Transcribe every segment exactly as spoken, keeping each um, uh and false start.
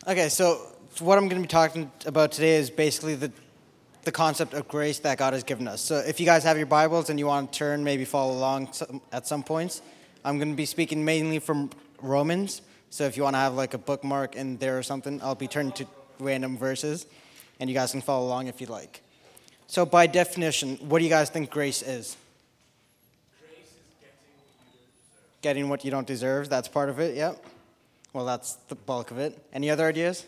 Okay, so what I'm going to be talking about today is basically the the concept of grace that God has given us. So if you guys have your Bibles and you want to turn, maybe follow along some, at some points, I'm going to be speaking mainly from Romans. So if you want to have like a bookmark in there or something, I'll be turning to random verses, and you guys can follow along if you'd like. So by definition, what do you guys think grace is? Grace is getting what you don't deserve. Getting what you don't deserve, that's part of it, yep. Well, that's the bulk of it. Any other ideas?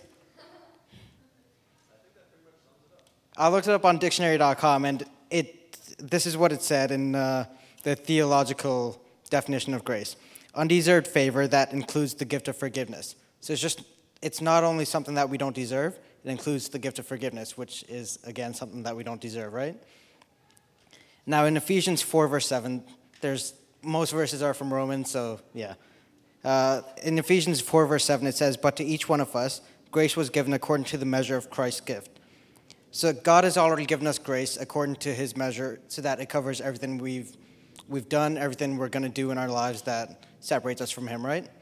I looked it up on dictionary dot com, and it this is what it said in uh, the theological definition of grace. Undeserved favor that includes the gift of forgiveness. So it's just, it's not only something that we don't deserve, it includes the gift of forgiveness, which is, again, something that we don't deserve, right? Now, in Ephesians four, verse seven, there's, most verses are from Romans, so yeah. Uh, in Ephesians four, verse seven, it says, "But to each one of us, grace was given according to the measure of Christ's gift." So God has already given us grace according to his measure so that it covers everything we've we've done, everything we're going to do in our lives that separates us from him, right?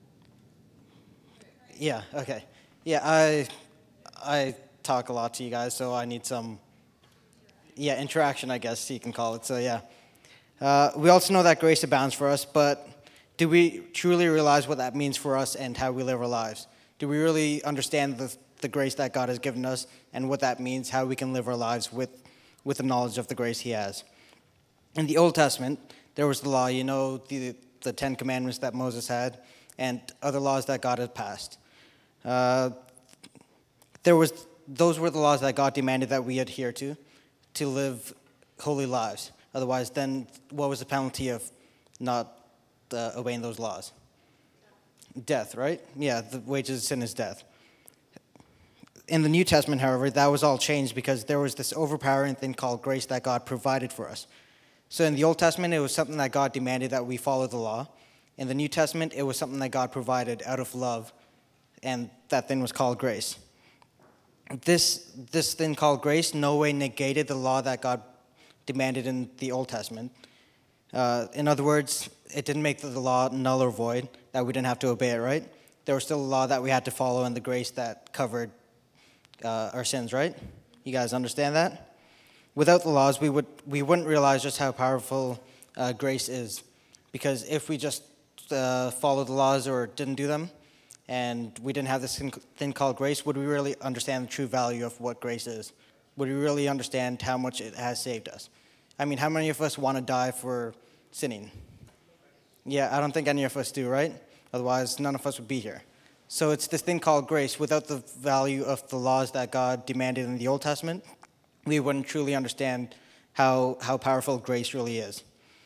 Yeah, okay. Yeah, I I talk a lot to you guys, so I need some, yeah, interaction, I guess you can call it. So, yeah. Uh, we also know that grace abounds for us, but do we truly realize what that means for us and how we live our lives? Do we really understand the the grace that God has given us and what that means, how we can live our lives with, with the knowledge of the grace he has? In the Old Testament, there was the law, you know, the, the Ten Commandments that Moses had and other laws that God had passed. Uh, there was those were the laws that God demanded that we adhere to, to live holy lives. Otherwise, then what was the penalty of not uh, obeying those laws? Death, right? Yeah, the wages of sin is death. In the New Testament, however, that was all changed because there was this overpowering thing called grace that God provided for us. So in the Old Testament, it was something that God demanded that we follow the law. In the New Testament, it was something that God provided out of love, and that thing was called grace. This, this thing called grace no way negated the law that God demanded in the Old Testament. Uh, in other words, it didn't make the law null or void, that we didn't have to obey it, right? There was still a law that we had to follow and the grace that covered Uh, our sins, right? You guys understand that? Without the laws, we would we wouldn't realize just how powerful uh, grace is, because if we just uh, followed the laws or didn't do them, and we didn't have this thing called grace, would we really understand the true value of what grace is? Would we really understand how much it has saved us? I mean, how many of us want to die for sinning? Yeah, I don't think any of us do, right? Otherwise, none of us would be here. So it's this thing called grace. Without the value of the laws that God demanded in the Old Testament, we wouldn't truly understand how, how powerful grace really is.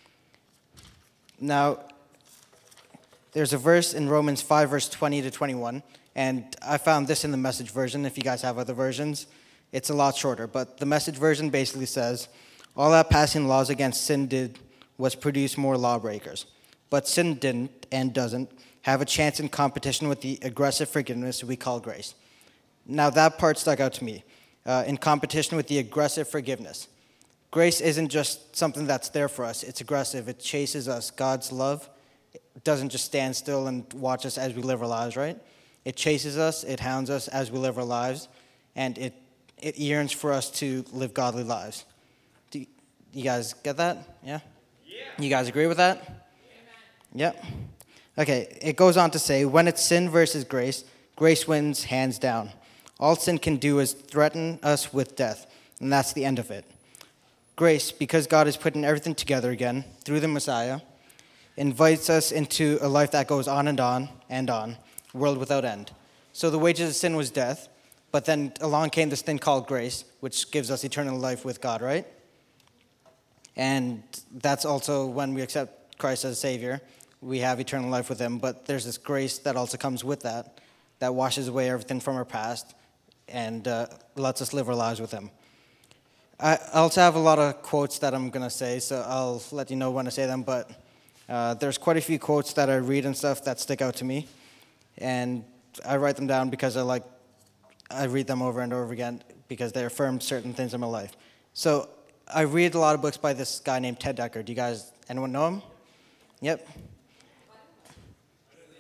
Now, there's a verse in Romans five, verse twenty to twenty-one, and I found this in the Message version. If you guys have other versions, it's a lot shorter. But the Message version basically says, "All that passing laws against sin did was produce more lawbreakers. But sin didn't and doesn't have a chance in competition with the aggressive forgiveness we call grace." Now, that part stuck out to me. Uh, in competition with the aggressive forgiveness. Grace isn't just something that's there for us. It's aggressive. It chases us. God's love doesn't just stand still and watch us as we live our lives, right? It chases us. It hounds us as we live our lives. And it, it yearns for us to live godly lives. Do you, you guys get that? Yeah? Yeah. You guys agree with that? Yeah. Yep. Okay, it goes on to say, when it's sin versus grace, grace wins hands down. All sin can do is threaten us with death, and that's the end of it. Grace, because God is putting everything together again through the Messiah, invites us into a life that goes on and on and on, world without end. So the wages of sin was death, but then along came this thing called grace, which gives us eternal life with God, right? And that's also when we accept Christ as a Savior. We have eternal life with him, but there's this grace that also comes with that, that washes away everything from our past and uh, lets us live our lives with him. I also have a lot of quotes that I'm going to say, so I'll let you know when I say them, but uh, there's quite a few quotes that I read and stuff that stick out to me, and I write them down because I like, I read them over and over again because they affirm certain things in my life. So I read a lot of books by this guy named Ted Dekker. Do you guys, anyone know him? Yep.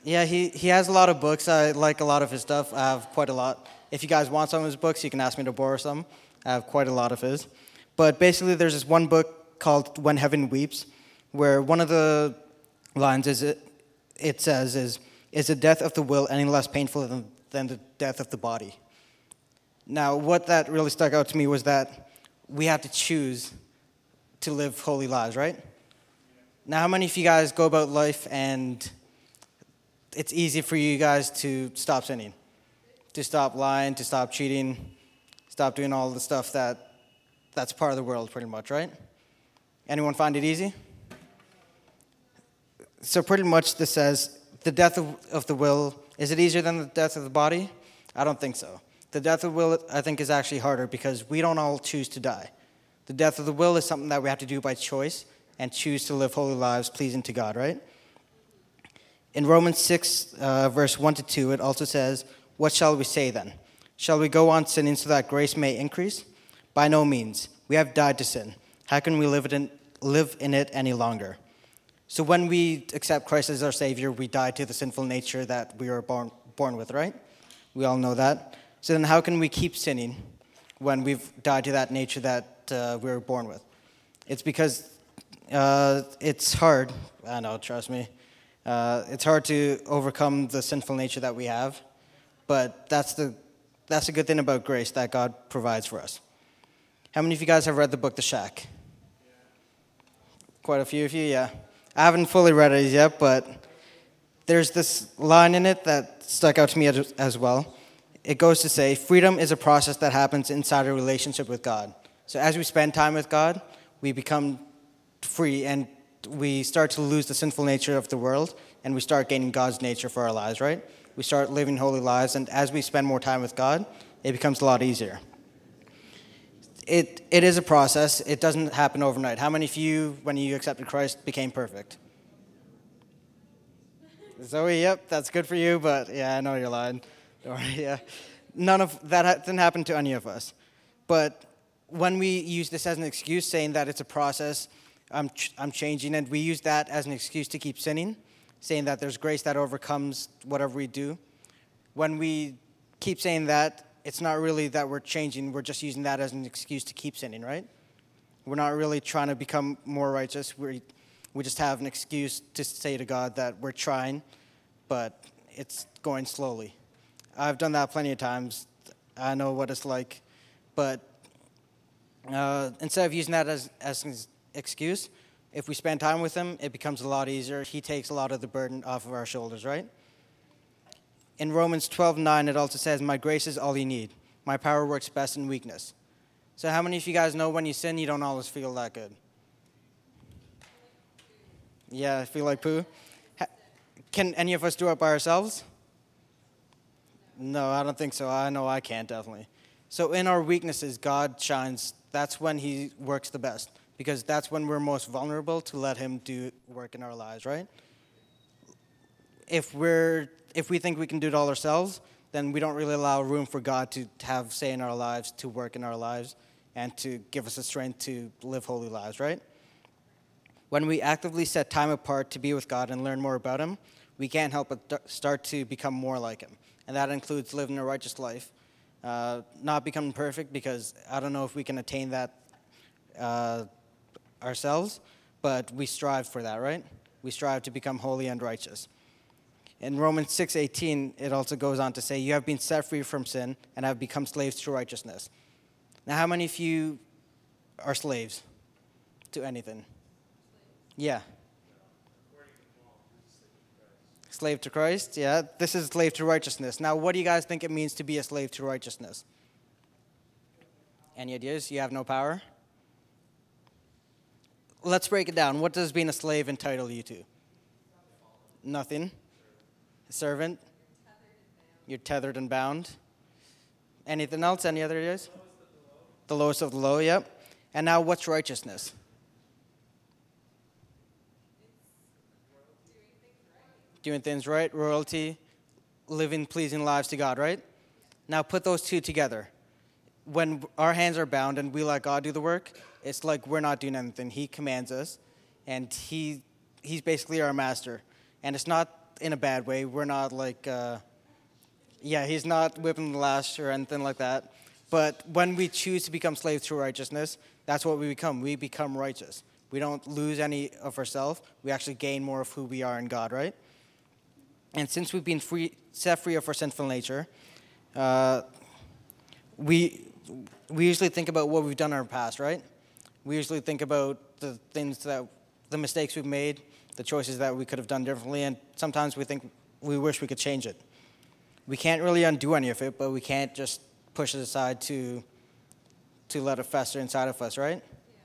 Yeah, he, he has a lot of books. I like a lot of his stuff. I have quite a lot. If you guys want some of his books, you can ask me to borrow some. I have quite a lot of his. But basically, there's this one book called When Heaven Weeps, where one of the lines is it, it says is, is the death of the will any less painful than, than the death of the body? Now, what that really stuck out to me was that we have to choose to live holy lives, right? Now, how many of you guys go about life and it's easy for you guys to stop sinning, to stop lying, to stop cheating, stop doing all the stuff that that's part of the world pretty much, right? Anyone find it easy? So pretty much this says the death of, of the will, is it easier than the death of the body? I don't think so. The death of the will, I think, is actually harder because we don't all choose to die. The death of the will is something that we have to do by choice and choose to live holy lives pleasing to God, right? In Romans six, uh, verse one to two, it also says, what shall we say then? Shall we go on sinning so that grace may increase? By no means. We have died to sin. How can we live, it in, live in it any longer? So when we accept Christ as our Savior, we die to the sinful nature that we were born, born with, right? We all know that. So then how can we keep sinning when we've died to that nature that uh, we were born with? It's because uh, it's hard. I know, trust me. Uh, it's hard to overcome the sinful nature that we have. But that's the that's the good thing about grace that God provides for us. How many of you guys have read the book The Shack? Yeah. Quite a few of you, yeah. I haven't fully read it yet, but there's this line in it that stuck out to me as, as well. It goes to say, freedom is a process that happens inside a relationship with God. So as we spend time with God, we become free and we start to lose the sinful nature of the world and we start gaining God's nature for our lives, right? We start living holy lives, and as we spend more time with God, it becomes a lot easier. It It is a process. It doesn't happen overnight. How many of you, when you accepted Christ, became perfect? Zoe, yep, that's good for you, but yeah, I know you're lying. Don't worry, yeah. None of that didn't happen to any of us. But when we use this as an excuse, saying that it's a process, I'm, ch- I'm changing, and we use that as an excuse to keep sinning, saying that there's grace that overcomes whatever we do. When we keep saying that, it's not really that we're changing. We're just using that as an excuse to keep sinning, right? We're not really trying to become more righteous. We we just have an excuse to say to God that we're trying, but it's going slowly. I've done that plenty of times. I know what it's like. But uh, instead of using that as, as an excuse, if we spend time with him, it becomes a lot easier. He takes a lot of the burden off of our shoulders, right? In Romans twelve nine, it also says, my grace is all you need. My power works best in weakness. So how many of you guys know when you sin, you don't always feel that good? Yeah, I feel like poo. Can any of us do it by ourselves? No, I don't think so. I know I can't, definitely. So in our weaknesses, God shines. That's when he works the best, because that's when we're most vulnerable to let him do work in our lives, right? If we're if we think we can do it all ourselves, then we don't really allow room for God to have say in our lives, to work in our lives, and to give us the strength to live holy lives, right? When we actively set time apart to be with God and learn more about him, we can't help but start to become more like him. And that includes living a righteous life. Uh, not becoming perfect, because I don't know if we can attain that uh, ourselves, but we strive for that, right? We strive to become holy and righteous. In Romans six eighteen, it also goes on to say, you have been set free from sin and have become slaves to righteousness. Now, how many of you are slaves to anything? Yeah. Slave to Christ, yeah. This is slave to righteousness. Now, what do you guys think it means to be a slave to righteousness? Any ideas? You have no power? Let's break it down. What does being a slave entitle you to? Nothing. A servant? You're tethered and bound. Anything else? Any other ideas? The lowest of the low, yep. And now, what's righteousness? Doing things right, royalty, living pleasing lives to God, right? Now put those two together. When our hands are bound and we let God do the work, it's like we're not doing anything. He commands us, and he he's basically our master. And it's not in a bad way. We're not like, uh, yeah, he's not whipping the lash or anything like that. But when we choose to become slaves to righteousness, that's what we become. We become righteous. We don't lose any of ourselves. We actually gain more of who we are in God, right? And since we've been free, set free of our sinful nature, uh, we we usually think about what we've done in our past, right? We usually think about the things that, the mistakes we've made, the choices that we could have done differently, and sometimes we think we wish we could change it. We can't really undo any of it, but we can't just push it aside to to let it fester inside of us, right?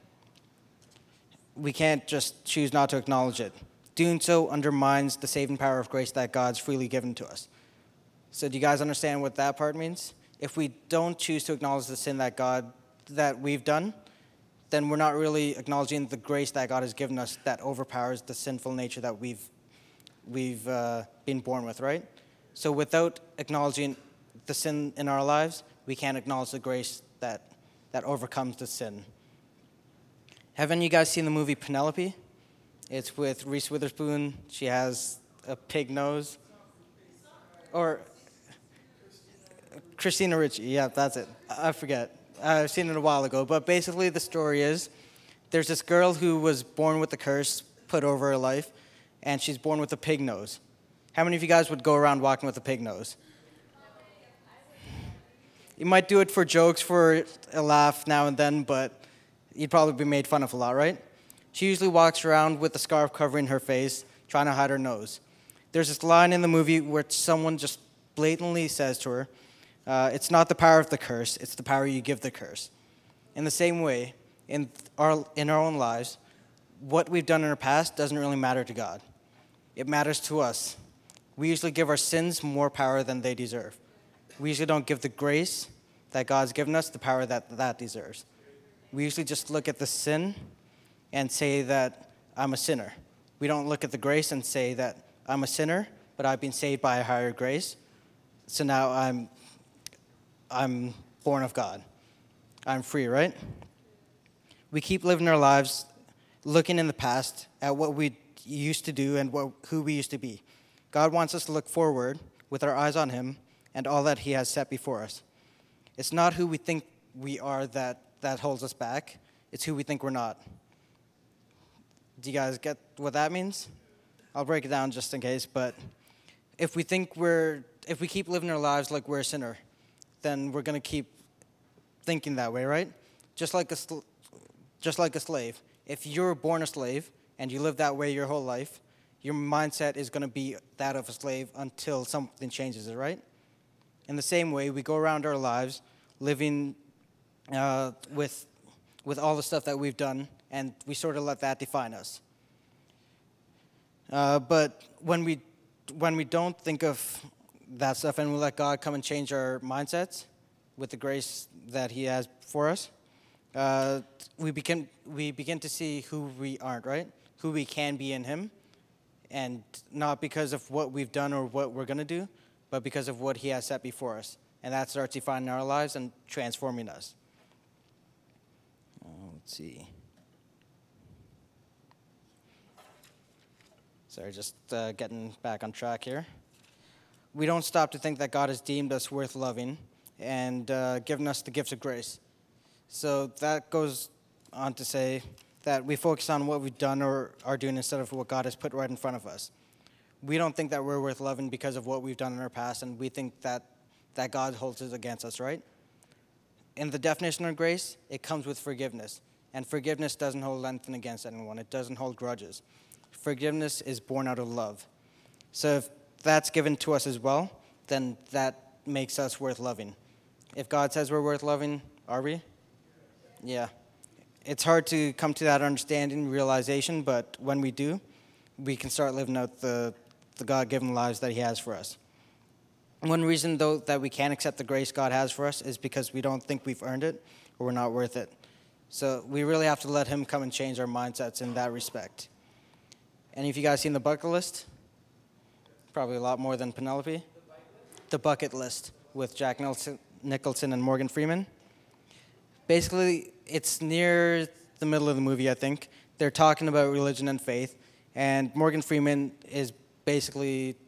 We can't just choose not to acknowledge it. Doing so undermines the saving power of grace that God's freely given to us. So do you guys understand what that part means? If we don't choose to acknowledge the sin that God that we've done, then we're not really acknowledging the grace that God has given us that overpowers the sinful nature that we've we've uh, been born with, right? So without acknowledging the sin in our lives, we can't acknowledge the grace that that overcomes the sin. Haven't you guys seen the movie Penelope? It's with Reese Witherspoon. She has a pig nose. Or Christina Ricci. Yeah, that's it. I forget. I've seen it a while ago. But basically the story is there's this girl who was born with a curse put over her life, and she's born with a pig nose. How many of you guys would go around walking with a pig nose? You might do it for jokes, for a laugh now and then, but you'd probably be made fun of a lot, right? She usually walks around with a scarf covering her face, trying to hide her nose. There's this line in the movie where someone just blatantly says to her, uh, it's not the power of the curse, it's the power you give the curse. In the same way, in our, in our own lives, what we've done in our past doesn't really matter to God. It matters to us. We usually give our sins more power than they deserve. We usually don't give the grace that God's given us the power that that deserves. We usually just look at the sin and say that I'm a sinner. We don't look at the grace and say that I'm a sinner, but I've been saved by a higher grace. So now I'm I'm born of God. I'm free, right? We keep living our lives looking in the past at what we used to do and what, who we used to be. God wants us to look forward with our eyes on him and all that he has set before us. It's not who we think we are that, that holds us back. It's who we think we're not. Do you guys get what that means? I'll break it down just in case, but if we think we're, if we keep living our lives like we're a sinner, then we're going to keep thinking that way, right? Just like a, sl- just like a slave. If you're born a slave and you live that way your whole life, your mindset is going to be that of a slave until something changes it, right? In the same way, we go around our lives living uh, with with all the stuff that we've done, and we sort of let that define us. Uh, but when we when we don't think of that stuff and we let God come and change our mindsets with the grace that he has for us, uh, we begin we begin to see who we aren't, right? Who we can be in him, and not because of what we've done or what we're going to do, but because of what he has set before us. And that starts defining our lives and transforming us. Uh, let's see. Sorry, just uh, getting back on track here. We don't stop to think that God has deemed us worth loving and uh, given us the gifts of grace. So that goes on to say that we focus on what we've done or are doing instead of what God has put right in front of us. We don't think that we're worth loving because of what we've done in our past, and we think that, that God holds it against us, right? In the definition of grace, it comes with forgiveness. And forgiveness doesn't hold anything against anyone. It doesn't hold grudges. Forgiveness is born out of love. So if that's given to us as well, then that makes us worth loving. If God says we're worth loving, are we? Yeah. It's hard to come to that understanding, realization, but when we do, we can start living out the, the God-given lives that he has for us. One reason, though, that we can't accept the grace God has for us is because we don't think we've earned it or we're not worth it. So we really have to let him come and change our mindsets in that respect. Any of you guys seen The Bucket List? Probably a lot more than Penelope. The Bucket List with Jack Nicholson and Morgan Freeman. Basically, it's near the middle of the movie, I think. They're talking about religion and faith, and Morgan Freeman is basically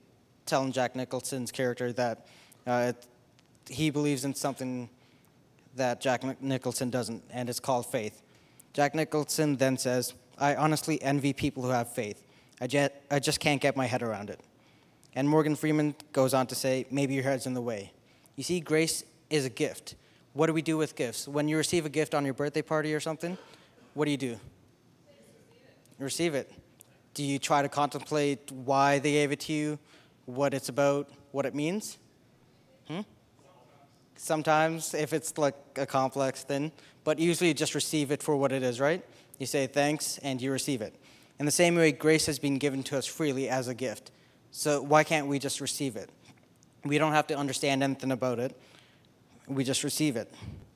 telling Jack Nicholson's character that uh, it, he believes in something that Jack Nic- Nicholson doesn't, and it's called faith. Jack Nicholson then says, "I honestly envy people who have faith. I, jet, I just can't get my head around it." And Morgan Freeman goes on to say, "Maybe your head's in the way." You see, grace is a gift. What do we do with gifts? When you receive a gift on your birthday party or something, what do you do? Receive it. Do you try to contemplate why they gave it to you, what it's about, what it means? Hmm? Sometimes, if it's like a complex thing, but usually you just receive it for what it is, right? You say thanks and you receive it. In the same way, grace has been given to us freely as a gift. So why can't we just receive it? We don't have to understand anything about it. We just receive it.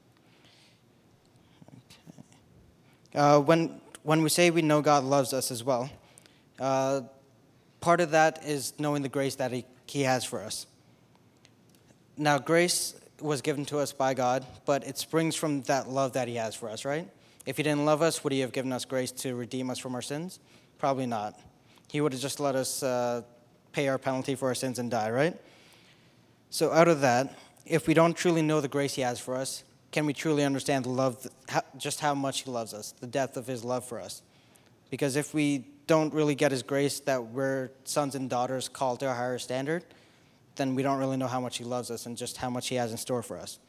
Okay. Uh, when when we say we know God loves us as well, uh, part of that is knowing the grace that he, he has for us. Now, grace was given to us by God, but it springs from that love that he has for us, right? If he didn't love us, would he have given us grace to redeem us from our sins? Probably not. He would have just let us uh, pay our penalty for our sins and die, right? So out of that, if we don't truly know the grace he has for us, can we truly understand the love, just how much he loves us, the depth of his love for us? Because if we don't really get his grace, that we're sons and daughters called to a higher standard, then we don't really know how much he loves us and just how much he has in store for us.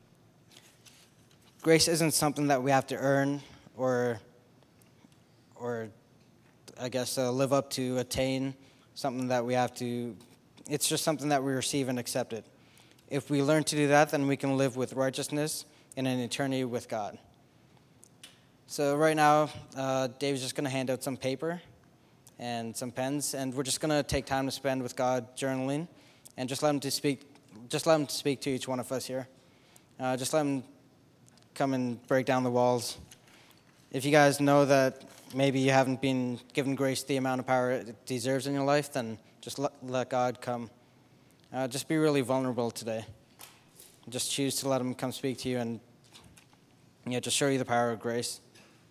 Grace isn't something that we have to earn or, or I guess, uh, live up to, attain, something that we have to, it's just something that we receive and accept it. If we learn to do that, then we can live with righteousness in an eternity with God. So right now, uh, Dave's just going to hand out some paper and some pens, and we're just going to take time to spend with God journaling, and just let him to speak. Just let him speak to each one of us here. Uh, just let him come and break down the walls. If you guys know that maybe you haven't been given grace the amount of power it deserves in your life, then just let, let God come. Uh, just be really vulnerable today. Just choose to let him come speak to you and you know, just show you the power of grace.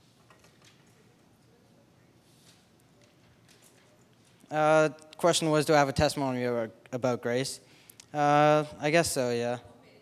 Uh, question was, do I have a testimony about, about grace? Uh, I guess so, yeah.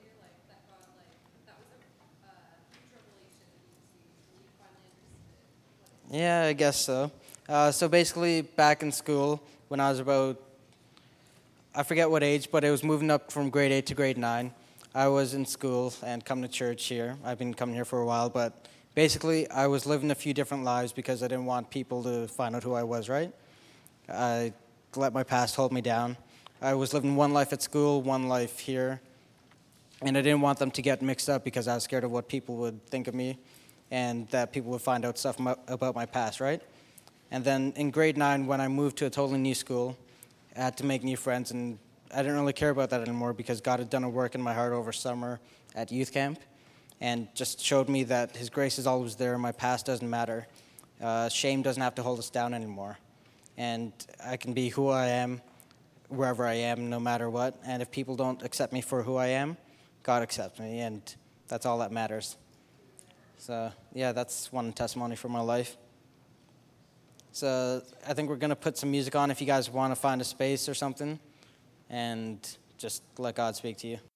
Yeah, I guess so. Uh, so basically, back in school, when I was about, I forget what age, but it was moving up from grade eight to grade nine. I was in school and coming to church here. I've been coming here for a while, but basically, I was living a few different lives because I didn't want people to find out who I was, right? I let my past hold me down. I was living one life at school, one life here, and I didn't want them to get mixed up because I was scared of what people would think of me and that people would find out stuff about my past, right? And then in grade nine, when I moved to a totally new school, I had to make new friends, and I didn't really care about that anymore because God had done a work in my heart over summer at youth camp and just showed me that his grace is always there, my past doesn't matter. Uh, shame doesn't have to hold us down anymore. And I can be who I am wherever I am, no matter what. And if people don't accept me for who I am, God accepts me, and that's all that matters. So, yeah, that's one testimony for my life. So I think we're going to put some music on if you guys want to find a space or something, and just let God speak to you.